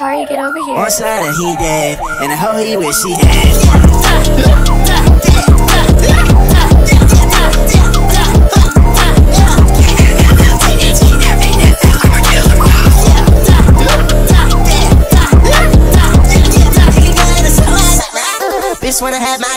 Tari, get over here. One side of he dead, and the hoe he wish she had. Bitch wanna have my